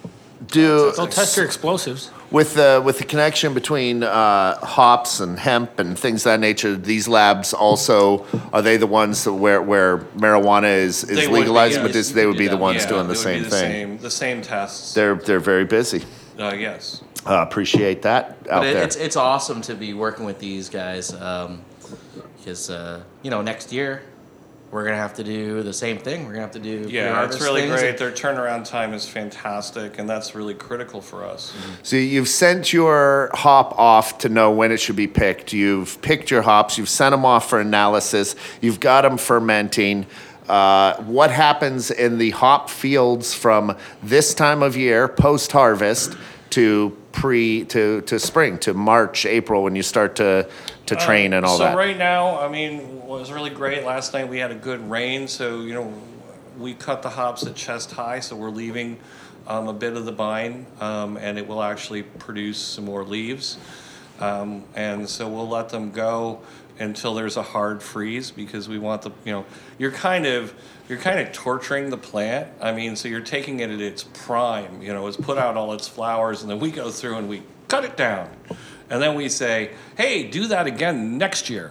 Do They'll test your explosives. with the with the connection between uh, hops and hemp and things of that nature. These labs also are they the ones that where where marijuana is, is They would be, legalized, yes. but this, they would be the ones Yeah, doing the it would same be the thing. Same, the same tests. They're they're very busy. Uh, yes. Uh, appreciate that out But it, there. it's it's awesome to be working with these guys um, because uh, you know next year we're gonna have to do the same thing. We're gonna have to do Yeah, pre-harvest it's really things. great. Their turnaround time is fantastic, and that's really critical for us. So you've sent your hop off to know when it should be picked. You've picked your hops. You've sent them off for analysis. You've got them fermenting. Uh, what happens in the hop fields from this time of year, post harvest, to pre to, to spring, to March, April, when you start to to train and all so that? right now, I mean, it was really great. Last night we had a good rain, so you know, we cut the hops at chest high, so we're leaving um, a bit of the vine, um, and it will actually produce some more leaves. Um, and so we'll let them go until there's a hard freeze because we want the you know you're kind of you're kind of torturing the plant. I mean, so you're taking it at its prime. You know, it's put out all its flowers, and then we go through and we cut it down. And then we say, hey, do that again next year.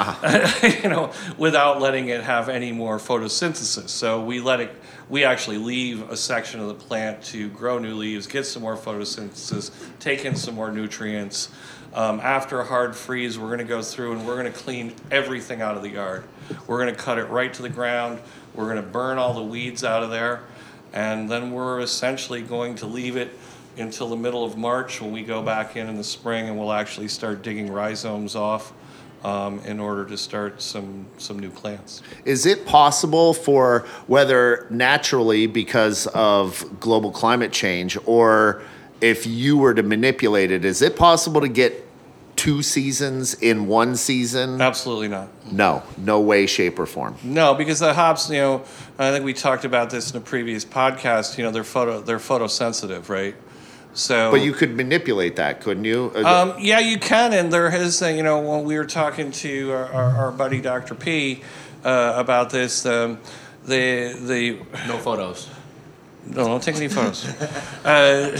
you know, without letting it have any more photosynthesis. So we let it, we actually leave a section of the plant to grow new leaves, get some more photosynthesis, take in some more nutrients. Um, after a hard freeze, we're going to go through and we're going to clean everything out of the yard. We're going to cut it right to the ground. We're going to burn all the weeds out of there. And then we're essentially going to leave it until the middle of March when we go back in in the spring, and we'll actually start digging rhizomes off um, in order to start some some new plants. Is it possible for, whether naturally because of global climate change or if you were to manipulate it, is it possible to get two seasons in one season? Absolutely not. No, no way, shape, or form. No, because the hops, you know, I think we talked about this in a previous podcast. You know, they're photo they're photosensitive, right? So, But you could manipulate that, couldn't you? Uh, Um, yeah, you can, and there is, uh, you know, when we were talking to our, our, our buddy Doctor P uh, about this, um, the the No photos. no, don't take any photos. uh,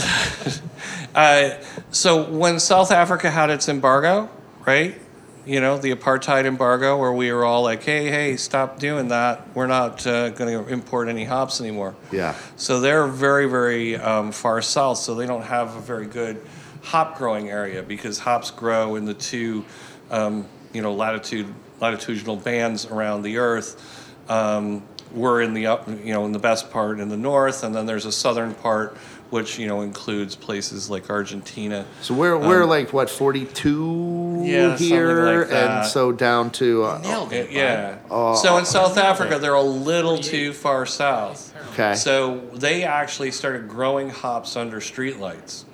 uh, so when South Africa had its embargo, right? You know, the apartheid embargo, where we were all like, "Hey, hey, stop doing that. We're not uh, going to import any hops anymore." yeah. So they're very, very um, far south, so they don't have a very good hop growing area because hops grow in the two, um, you know, latitude latitudinal bands around the Earth. Um, we're in the up, you know, in the best part in the north, and then there's a southern part which you know includes places like Argentina. So we're we're like what forty-two Um, Yeah, something here, like that. and so down to uh, Nailed it. Yeah. Oh. So in South Africa, they're a little too far south. okay. So they actually started growing hops under streetlights,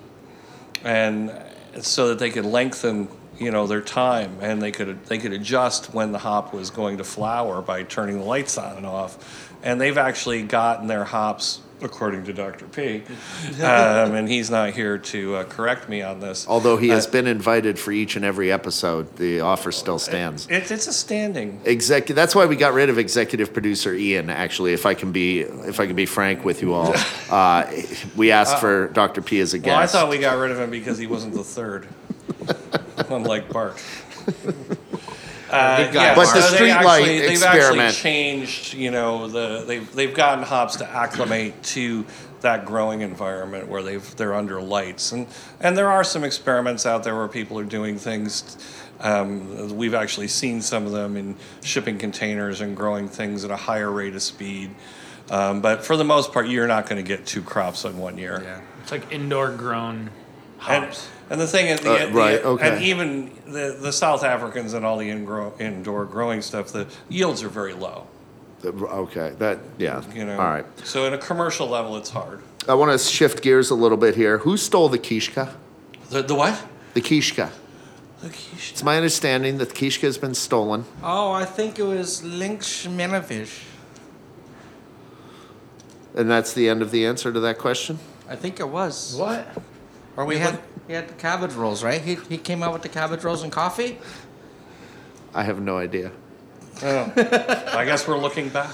and so that they could lengthen, you know, their time, and they could they could adjust when the hop was going to flower by turning the lights on and off. And they've actually gotten their hops, according to Doctor P, um, and he's not here to uh, correct me on this. Although he has Uh, been invited for each and every episode, the offer still stands. It's it's a standing. Exec- that's why we got rid of executive producer Ian. Actually, if I can be if I can be frank with you all, uh, we asked for Doctor P as a guest. Well, I thought we got rid of him because he wasn't the third, unlike Bart. Uh, They've got yeah, But so the they street actually- light they've experiment. actually changed. You know, the they've they've gotten hops to acclimate to that growing environment where they've they're under lights, and and there are some experiments out there where people are doing things. Um, we've actually seen some of them in shipping containers and growing things at a higher rate of speed. Um, but for the most part, you're not going to get two crops in one year. Yeah. It's like indoor grown And, hops. and the thing is, the, Uh, the- right, okay. and even the, the South Africans and all the ingro, indoor growing stuff, the yields are very low. Okay, that, yeah. You know, All right. So at a commercial level, it's hard. I want to shift gears a little bit here. Who stole the Kishka? The, the what? The Kishka. The quiche. It's my understanding that the Kishka has been stolen. Oh, I think it was Link Schmenovish. And that's the end of the answer to that question? I think it was. What? Are we He look- had, he had the cabbage rolls, right? He, he came out with the cabbage rolls and coffee? I have no idea. Oh, I guess we're looking back.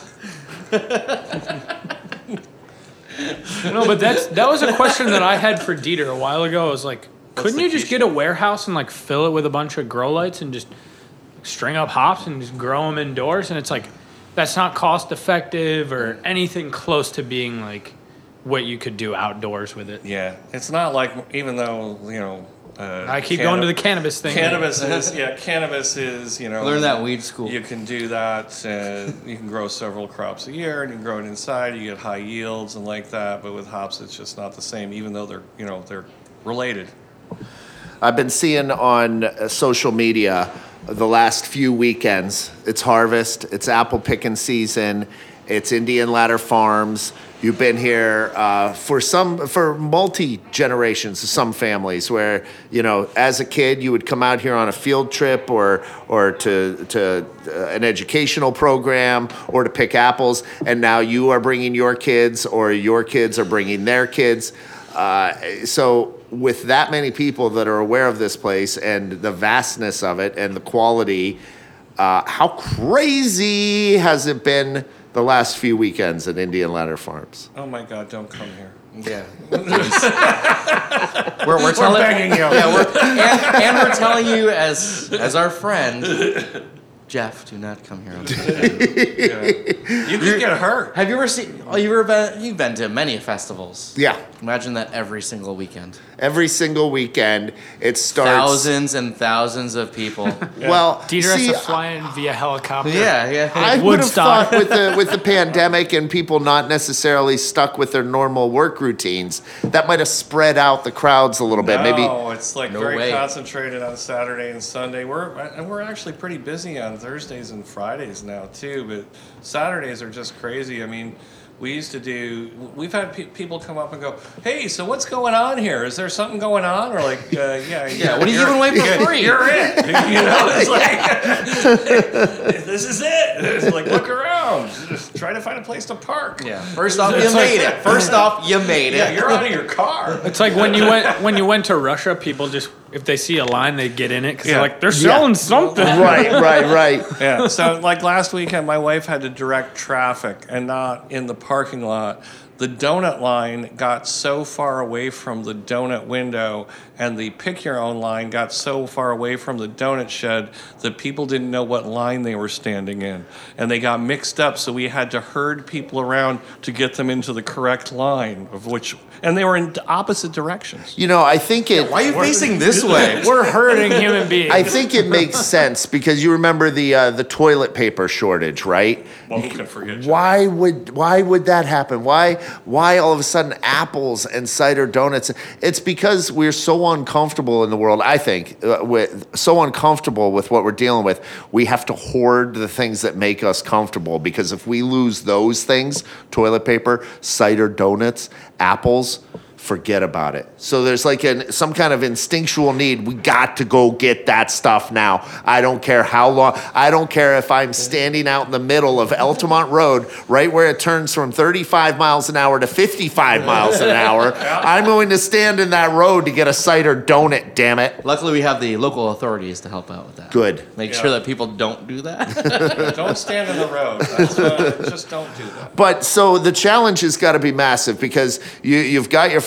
No, but that's that was a question that I had for Dieter a while ago. I was like, couldn't the you just quiche? get a warehouse and like fill it with a bunch of grow lights and just string up hops and just grow them indoors? And it's like, that's not cost effective or anything close to being like what you could do outdoors with it. Yeah, it's not like, even though, you know. Uh, I keep canna- going to the cannabis thing. Cannabis is, yeah, cannabis is, you know. Learn that weed school. You can do that. Uh, you can grow several crops a year, and you can grow it inside. You get high yields and like that. But with hops, it's just not the same, even though they're, you know, they're related. I've been seeing on uh, social media the last few weekends. It's harvest, it's apple picking season, it's Indian Ladder Farms. You've been here uh, for some for multi generations of some families where, you know, as a kid you would come out here on a field trip or or to to uh, an educational program or to pick apples, and now you are bringing your kids or your kids are bringing their kids. Uh, so with that many people that are aware of this place and the vastness of it and the quality, uh, how crazy has it been the last few weekends at Indian Ladder Farms? Oh my God! Don't come here. Yeah. we're, we're telling begging you. Yeah, we're, and, and we're telling you as as our friend, Jeff, do not come here on the Yeah. You could get hurt. Have you ever seen? Oh, you've ever been? You've been to many festivals. Yeah, Imagine that every single weekend. every single weekend it starts. Thousands and thousands of people. Well, Dieter see, has to fly in via helicopter. yeah, yeah. I would have Woodstock. thought with the with the pandemic and people not necessarily stuck with their normal work routines, that might have spread out the crowds a little bit. Maybe No, it's like No very way. concentrated on Saturday and Sunday. We're and we're actually pretty busy on Thursdays and Fridays now too. But Saturdays are just crazy. I mean, we used to do. We've had pe- people come up and go, "Hey, so what's going on here? Is there something going on?" Or like, uh, "Yeah, Yeah, what are you you're- giving away for you're- free?" You're it. You know, it's like this is it. It's like look around, just try to find a place to park. Yeah. First off, you made it. First off, you made Yeah, it. you're out of your car. It's like when you went when you went to Russia, people just if they see a line, they get in it because Yeah. they're like they're selling something. right, right, right. Yeah. So like last weekend, my wife had to direct traffic and not in the parking lot. The donut line got so far away from the donut window, and the pick your own line got so far away from the donut shed that people didn't know what line they were standing in, and they got mixed up. So we had to herd people around to get them into the correct line of which, and they were in opposite directions. You know, I think it. Why are you facing this way? We're hurting human beings. I think it makes sense because you remember the uh, the toilet paper shortage, right? Well, who can forget? Jeff? Why would why would that happen? Why why all of a sudden apples and cider donuts? It's because we're so uncomfortable in the world. I think uh, with so uncomfortable with what we're dealing with, we have to hoard the things that make us comfortable. Because if we lose those things, toilet paper, cider, donuts, apples, forget about it. So there's like an some kind of instinctual need. We got to go get that stuff now. I don't care how long. I don't care if I'm standing out in the middle of Altamont Road, right where it turns from thirty-five miles an hour to fifty-five miles an hour. I'm going to stand in that road to get a cider donut, damn it. Luckily, we have the local authorities to help out with that. Good. Make Yeah. sure that people don't do that. Don't stand in the road. That's what, just don't do that. But so the challenge has got to be massive because you, you've got your farm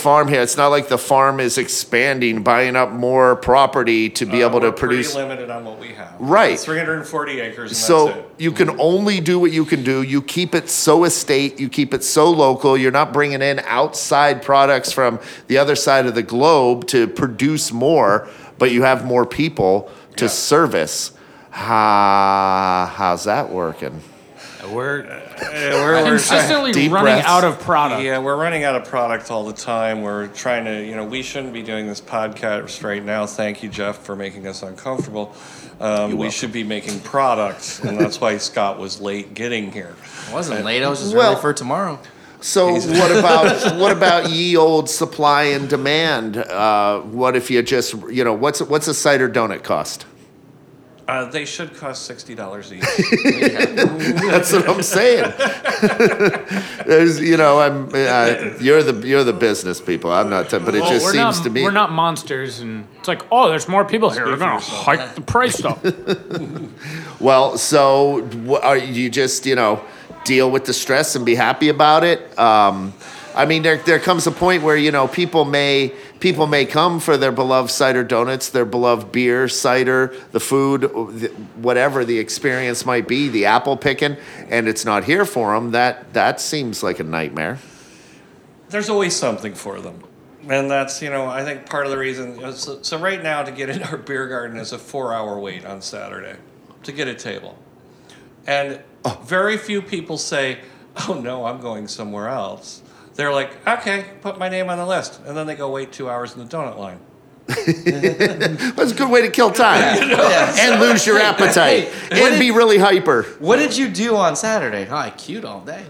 farm here. It's not like the farm is expanding, buying up more property to be Uh, able to we're pretty produce. limited on what we have. Right. three hundred forty acres, and So that's it. you can only do what you can do. You keep it so estate. You keep it so local. You're not bringing in outside products from the other side of the globe to produce more, but you have more people to Yeah. service. Ha, how's that working? We're Yeah, we're, we're consistently Deep running breaths. out of product. Yeah, we're running out of product all the time. We're trying to, you know, we shouldn't be doing this podcast right now. Thank you, Jeff, for making us uncomfortable. Um, we should be making products, and that's why Scott was late getting here. I wasn't late. I was just Well- ready for tomorrow. So what about what about ye old supply and demand? Uh, what if you just you know what's what's a cider donut cost? Uh, they should cost sixty dollars each. That's what I'm saying. There's you know I'm uh, you're the you're the business people. I'm not, but it Well, just we're seems not, to me. We're not monsters, and it's like, oh, there's more people here. We're for gonna yourself. hike the price up. Well, so wh- are you just you know deal with the stress and be happy about it? Um, I mean, there there comes a point where you know people may people may come for their beloved cider donuts, their beloved beer, cider, the food, th- whatever the experience might be, the apple picking, and it's not here for them. That that seems like a nightmare. There's always something for them. And that's, you know, I think part of the reason. So, so right now, to get in our beer garden is a four-hour wait on Saturday to get a table. And very few people say, oh, no, I'm going somewhere else. They're like, okay, put my name on the list. And then they go wait two hours in the donut line. That's a good way to kill time Yeah. and lose your appetite Hey, what and be did- really hyper. What did you do on Saturday? Oh, I queued all day.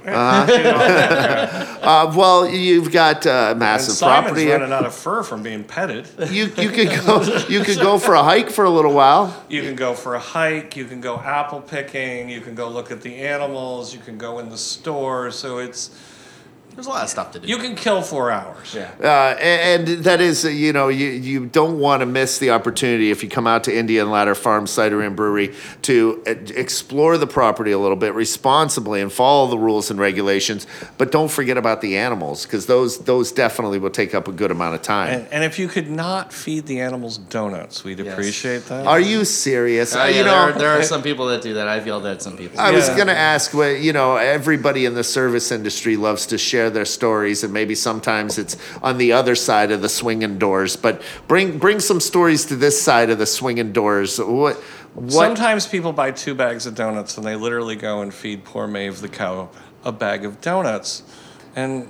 Uh, well, you've got uh, And massive Simon's property. running out of fur from being petted. You you could go you could go for a hike for a little while. You can go for a hike. You can go apple picking. You can go look at the animals. You can go in the store. So it's There's a lot of stuff to do. you can kill four hours. yeah. Uh, and, and that is, uh, you know, you, you don't want to miss the opportunity if you come out to Indian Ladder Farm Cider and Brewery to uh, explore the property a little bit responsibly and follow the rules and regulations. But don't forget about the animals because those those definitely will take up a good amount of time. And, and if you could not feed the animals donuts, we'd Yes. appreciate that. Are you serious? Uh, Uh, yeah, you there, know, are, there are some people that do that. I feel that some people. I was Yeah. going to ask, well, you know, everybody in the service industry loves to share their stories, and maybe sometimes it's on the other side of the swinging doors. But bring bring some stories to this side of the swinging doors. What? What? Sometimes people buy two bags of donuts and they literally go and feed poor Maeve the cow a bag of donuts. And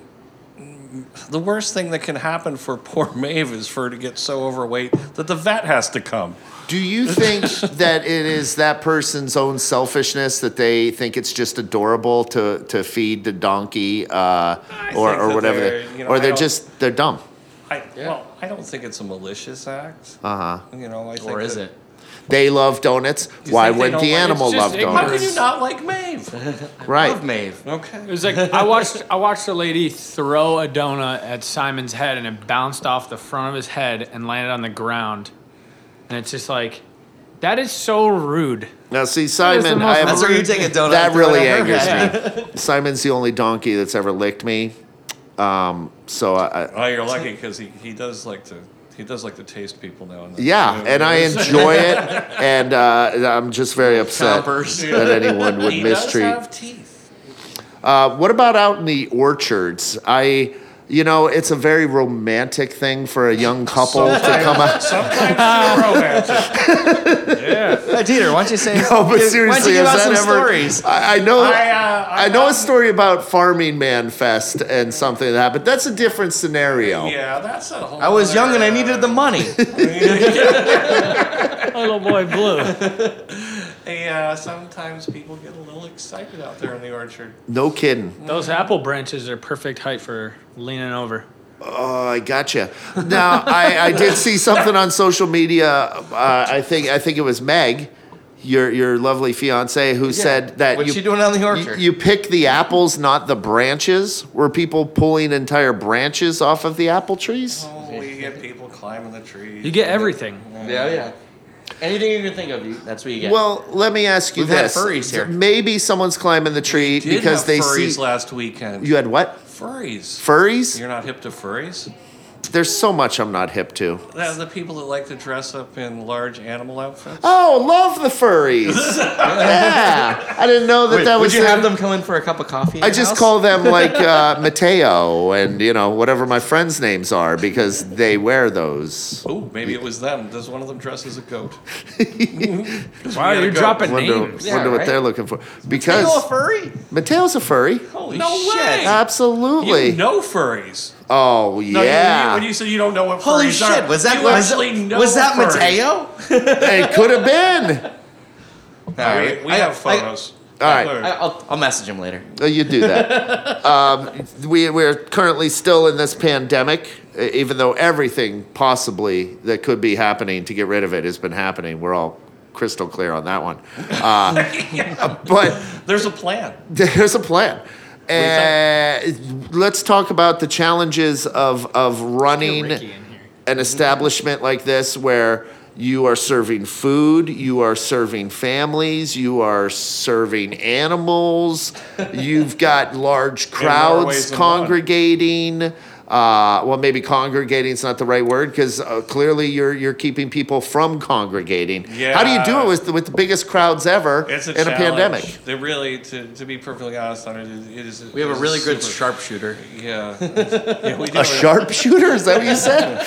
the worst thing that can happen for poor Maeve is for her to get so overweight that the vet has to come. Do you think that it is that person's own selfishness that they think it's just adorable to, to feed the donkey uh, or, think or that whatever, they're, they, you know, or I they're don't- just they're dumb? I, Well, I don't think it's a malicious act. Uh huh. You know, I think Or is that- it? They love donuts. Why think they wouldn't don't the like- animal it's just love ignorance. How can donuts? you not like Maeve? Right. Love Maeve. Okay. It was like I watched I watched a lady throw a donut at Simon's head, and it bounced off the front of his head and landed on the ground. And it's just like, that is so rude. Now, see, the Simon, most I have That's where you take a donut. that and throw it really at her angers head. me. Simon's the only donkey that's ever licked me. Um, so I, I Oh, you're lucky because he, he does like to he does like to taste people now and then. yeah, and I enjoy it, and uh, I'm just very upset Chompers. that anyone would He mistreat. does have teeth. Uh, what about out in the orchards? I, you know, it's a very romantic thing for a young couple to come out. Sometimes too romantic. Hey, Dieter, why don't you say? No, but why don't seriously, you give has us that some ever? stories? I, I know. I, I, uh, I know a have- story about Farming Man Fest and something like that, but that's a different scenario. Yeah, that's a whole. I was young and I other, needed the money. Little boy blue. Yeah, sometimes people get a little excited out there in the orchard. No kidding. Those apple branches are perfect height for leaning over. Oh, I gotcha. Now, I, I did see something on social media. Uh, I think I think it was Meg, your your lovely fiance, who said that What's you, she doing out in the you orchard? you pick the apples, not the branches. Were people pulling entire branches off of the apple trees? Oh, we get people climbing the trees. You get everything. Yeah, yeah. Anything you can think of, you, that's what you get. Well, let me ask you We've had this: furries here. Maybe someone's climbing the tree Did because have they furries see last weekend. you had what Furries. furries. You're not hip to furries? there's so much I'm not hip to. The, the people that like to dress up in large animal outfits. Oh, love the furries. Yeah. I didn't know that Wait, that would was you the- have them come in for a cup of coffee? at I your just house? call them like uh, Mateo and, you know, whatever my friends' names are because they wear those. Oh, maybe it was them. Does one of them dress as a goat? Wow, you're dropping Wonder, names. Yeah, wonder what right? they're looking for. Are you a Because furry? Mateo's a furry. Holy No shit! way! Absolutely. You know furries. Oh, No, you- yeah. when you say you don't know what Holy furries shit! are, Was that you was, actually know was that a furry. Mateo? It could have been. All We, right, we I- have I- photos. All right. I, I'll, I'll message him later. Uh, You do that. um, we, we're currently still in this pandemic, uh, even though everything possibly that could be happening to get rid of it has been happening. We're all crystal clear on that one. Uh, but There's a plan. there's a plan. And let's talk about the challenges of, of running Ricky in here. an establishment like this where you are serving food, you are serving families, you are serving animals, you've got large more crowds ways than one. congregating. Uh, well, maybe congregating is not the right word because uh, clearly you're you're keeping people from congregating. How do you do it with the, with the biggest crowds ever It's a in a challenge. pandemic? They really, to, to be perfectly honest on it, it is. We have it a is really good super- sharpshooter. Yeah. yeah we do A have sharpshooter? Is that what you said?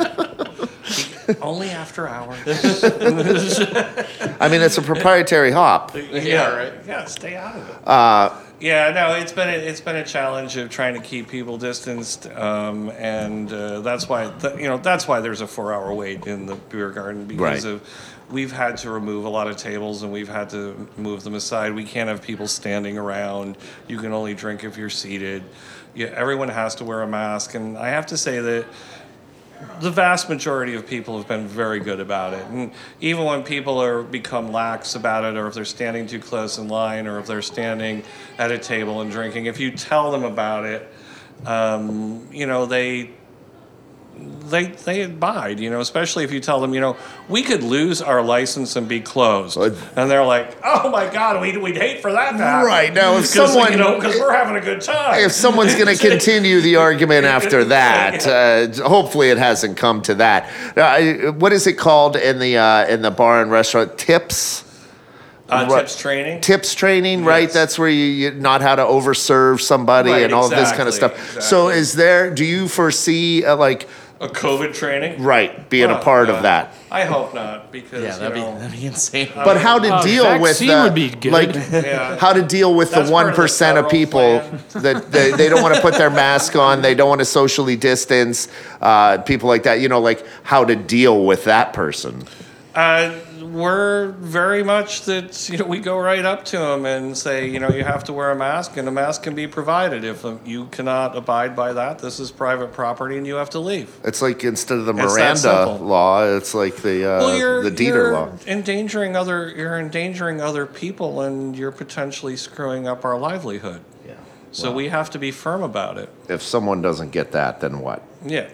Only after hours. I mean, it's a proprietary hop. yeah, right. Yeah, stay out of it. Uh, yeah, no, it's been a, it's been a challenge of trying to keep people distanced, um, and uh, that's why th- you know that's why there's a four-hour wait in the beer garden because Right. of we've had to remove a lot of tables and we've had to move them aside. We can't have people standing around. You can only drink if you're seated. Yeah, everyone has to wear a mask, and I have to say that the vast majority of people have been very good about it. And even when people are become lax about it, or if they're standing too close in line, or if they're standing at a table and drinking, if you tell them about it, um, you know, they they they abide, you know, especially if you tell them, you know, we could lose our license and be closed. Well, And they're like, oh my God, we'd, we'd hate for that to happen. Right, now, if 'Cause, someone- you know, because we're having a good time. If someone's going to continue the argument after that, uh, hopefully it hasn't come to that. Uh, what is it called in the uh, in the bar and restaurant? Tips. uh, Right. Tips training. Tips training, right? Yes. That's where you, you not how to overserve somebody Right, and all this kind of exactly, stuff. So, exactly. is there? Do you foresee uh, like A COVID training? right being a Oh, part God. of that? I hope not, because Yeah, that'd you be know, that'd be insane. But how to Uh, deal with vaccine the, would be good. like yeah. how to deal with That's the part one of the percent of federal people plan. that they, they don't want to put their mask on, they don't want to socially distance, uh, people like that. You know, like how to deal with that person. Uh, we're very much that, you know, we go right up to them and say, you know, you have to wear a mask, and a mask can be provided. If um, you cannot abide by that, this is private property and you have to leave. It's like instead of the It's that Miranda simple. law, it's like the uh, Well, you're, the Dieter you're law. endangering other, you're endangering other people, and you're potentially screwing up our livelihood. Yeah. So we have to be firm about it. If someone doesn't get that, then what? Yeah.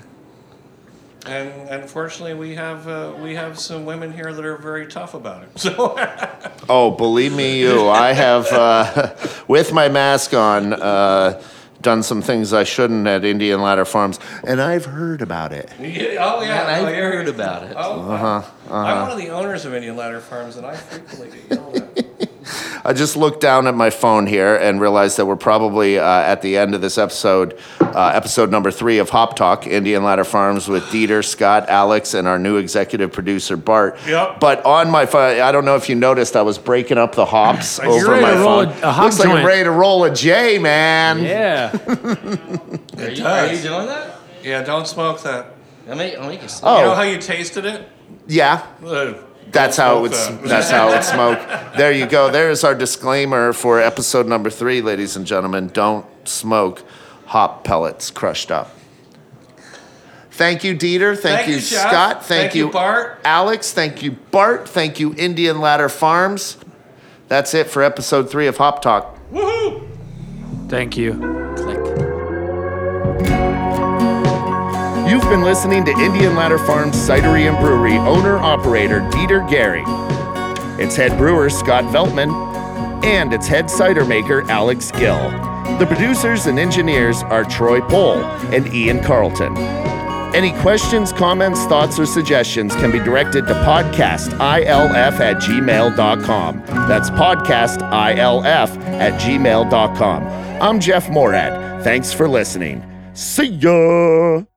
And unfortunately, we have uh, we have some women here that are very tough about it. So Oh, believe me, you. I have, uh, with my mask on, uh, done some things I shouldn't at Indian Ladder Farms, and I've heard about it. Yeah, oh yeah, Man, I've oh, you're- heard about it. Oh, uh-huh, I'm one of the owners of Indian Ladder Farms, and I frequently get yelled at. I just looked down at my phone here and realized that we're probably uh, at the end of this episode, uh, episode number three of Hop Talk, Indian Ladder Farms with Dieter, Scott, Alex, and our new executive producer, Bart. Yep. But on my phone, I don't know if you noticed, I was breaking up the hops You're over ready my to roll phone. a- a hop Looks like I'm joint. ready to roll a J, man. Yeah. Are you, are you doing that? Yeah, don't smoke that. I'll make, I'll make you Oh. You know how you tasted it? Yeah. Uh, That's don't how it smoke would. that. That's how it would smoke. There you go. There's our disclaimer for episode number three, ladies and gentlemen. Don't smoke hop pellets crushed up. Thank you, Dieter. Thank, Thank you, you, Jeff. Scott. Thank, Thank you, Bart. Alex. Thank you, Bart. Thank you, Indian Ladder Farms. That's it for episode three of Hop Talk. Woohoo! Thank you. click. You've been listening to Indian Ladder Farms Cidery and Brewery owner-operator Dieter Gary. Its head brewer, Scott Veltman, and its head cider maker, Alex Gill. The producers and engineers are Troy Pohl and Ian Carlton. Any questions, comments, thoughts, or suggestions can be directed to podcastilf at gmail dot com. That's podcastilf at gmail dot com. I'm Jeff Morad. Thanks for listening. See ya!